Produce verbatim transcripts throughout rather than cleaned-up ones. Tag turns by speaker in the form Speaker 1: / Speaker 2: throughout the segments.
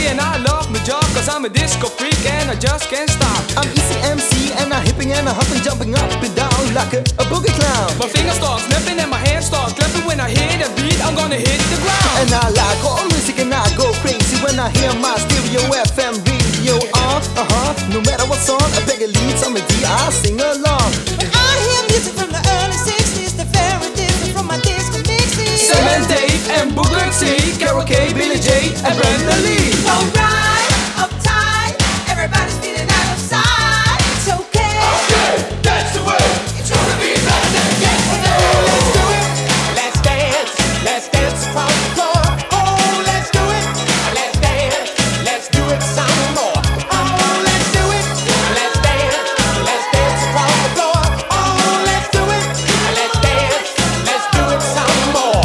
Speaker 1: and I love my job, cause I'm a disco freak and I just can't stop.
Speaker 2: I'm Easy M C and I'm hipping and I'm hopping, jumping up and down like a, a boogie clown.
Speaker 1: My fingers start snapping and my hands start clapping. When I hear the beat, I'm gonna hit the ground.
Speaker 2: And I like all music and I go crazy when I hear my stereo F M radio on. Uh-huh, no matter what song, I beg a lead, some D, I sing along.
Speaker 3: When I hear music from the early sixties, they're very different from my disco mixes.
Speaker 1: Sam and Dave and Booker T, Carol K, Billy J and Brenda Lee.
Speaker 3: Alright, uptight, everybody's feeling out of sight. It's okay.
Speaker 4: Okay, that's the way.
Speaker 3: It's gonna be better. Yes, we know.
Speaker 4: Let's do it. Let's dance. Let's dance across the floor. Oh, let's do it. Let's dance. Let's do it some more. Oh, let's do it. Let's dance. Let's dance across the floor. Oh, let's do it. Let's dance. Let's do it some more.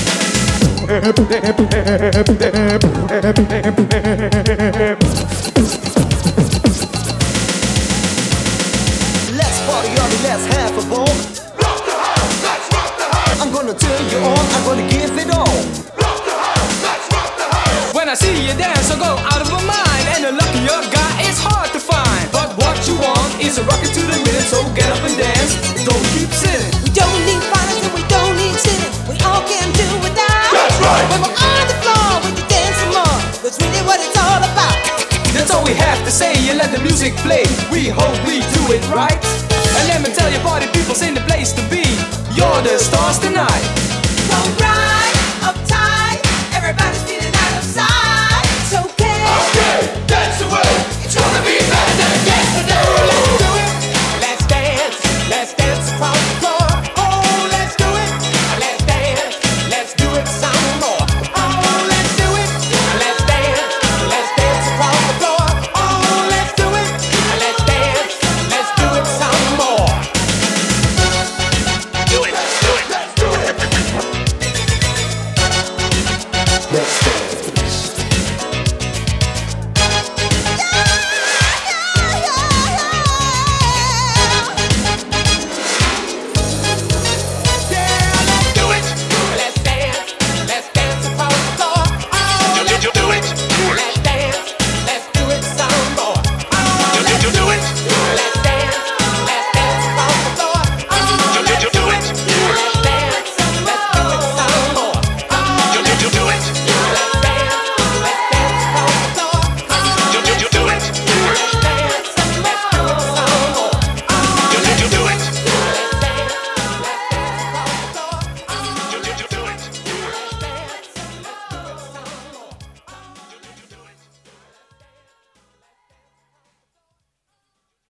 Speaker 2: Let's party on it, let's have a ball.
Speaker 4: Rock the house. Let's rock the house.
Speaker 2: I'm gonna turn you on, I'm gonna give it all.
Speaker 4: Rock the house. Let's rock the house.
Speaker 1: When I see you dance, I go out of my mind. And the luckier guy is hard to find. But what you want is a rocket to the rhythm. So get up and dance, don't keep sitting.
Speaker 3: We don't need finance and we don't need sitting. We all can do without.
Speaker 4: That's right.
Speaker 3: When we're on the floor, we can dance some more. That's really what it's all about.
Speaker 1: That's all we have to say, and let the music play. We hope we do it right. And let me tell you, party people's in the place to be. You're the stars tonight.
Speaker 3: Alright.